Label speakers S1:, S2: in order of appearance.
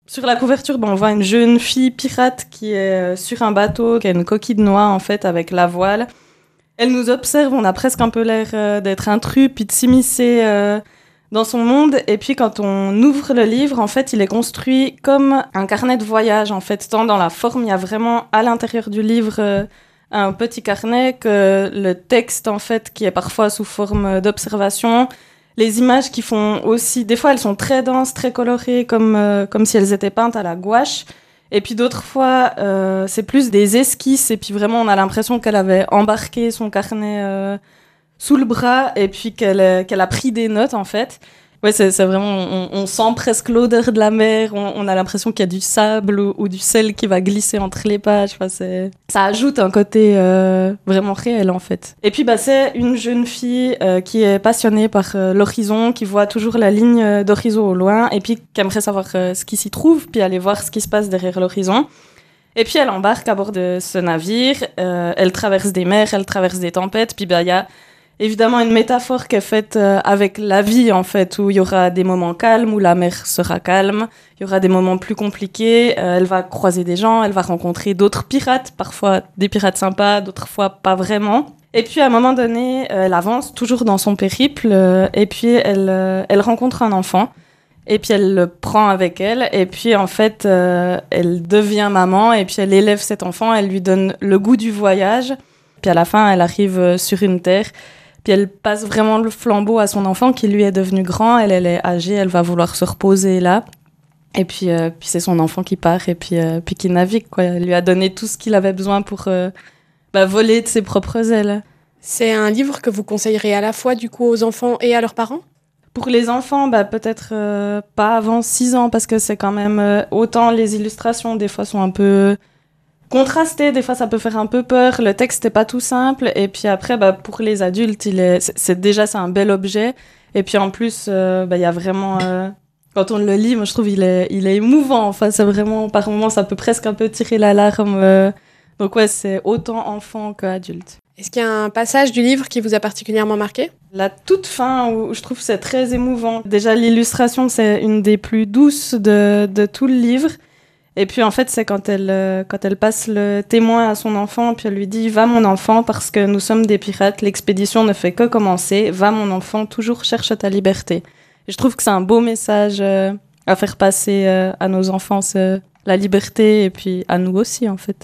S1: Sur la couverture, on voit une jeune fille pirate qui est sur un bateau, qui a une coquille de noix en fait avec la voile. Elle nous observe, on a presque un peu l'air d'être intrus, puis de s'immiscer dans son monde. Et puis quand on ouvre le livre, en fait, il est construit comme un carnet de voyage. En fait, tant dans la forme, il y a vraiment à l'intérieur du livre un petit carnet que le texte, en fait, qui est parfois sous forme d'observation. Les images qui font aussi... Des fois, elles sont très denses, très colorées, comme si elles étaient peintes à la gouache. Et puis d'autres fois, c'est plus des esquisses. Et puis vraiment, on a l'impression qu'elle avait embarqué son carnet sous le bras et puis qu'elle a pris des notes, en fait. Ouais, c'est vraiment... On sent presque l'odeur de la mer. On a l'impression qu'il y a du sable ou du sel qui va glisser entre les pages. Enfin, ça ajoute un côté vraiment réel, en fait. Et puis, c'est une jeune fille qui est passionnée par l'horizon, qui voit toujours la ligne d'horizon au loin et puis qui aimerait savoir ce qui s'y trouve, puis aller voir ce qui se passe derrière l'horizon. Et puis, elle embarque à bord de ce navire. Elle traverse des mers, elle traverse des tempêtes. Puis, il y a évidemment une métaphore qui est faite avec la vie, en fait, où il y aura des moments calmes, où la mer sera calme. Il y aura des moments plus compliqués. Elle va croiser des gens, elle va rencontrer d'autres pirates, parfois des pirates sympas, d'autres fois pas vraiment. Et puis, à un moment donné, elle avance toujours dans son périple, et puis elle rencontre un enfant. Et puis, elle le prend avec elle. Et puis, en fait, elle devient maman, et puis elle élève cet enfant, elle lui donne le goût du voyage. Puis, à la fin, elle arrive sur une terre. Puis elle passe vraiment le flambeau à son enfant qui lui est devenu grand. Elle est âgée, elle va vouloir se reposer là. Et puis c'est son enfant qui part et puis qui navigue, quoi. Elle lui a donné tout ce qu'il avait besoin pour voler de ses propres ailes.
S2: C'est un livre que vous conseillerez à la fois du coup aux enfants et à leurs parents ?
S1: Pour les enfants, peut-être pas avant 6 ans parce que c'est quand même... autant les illustrations, des fois, sont un peu... contrasté, des fois ça peut faire un peu peur, le texte n'est pas tout simple, et puis après pour les adultes c'est un bel objet, et puis en plus il y a vraiment quand on le lit, moi je trouve il est émouvant, enfin c'est vraiment par moments ça peut presque un peu tirer l'alarme, donc ouais, c'est autant enfant qu'adulte.
S2: Est-ce qu'il y a un passage du livre qui vous a particulièrement marqué ?
S1: La toute fin où je trouve que c'est très émouvant. Déjà l'illustration c'est une des plus douces de tout le livre. Et puis, en fait, c'est quand elle passe le témoin à son enfant, puis elle lui dit « Va, mon enfant, parce que nous sommes des pirates, l'expédition ne fait que commencer. Va, mon enfant, toujours cherche ta liberté. » Et je trouve que c'est un beau message à faire passer à nos enfants, la liberté, et puis à nous aussi, en fait.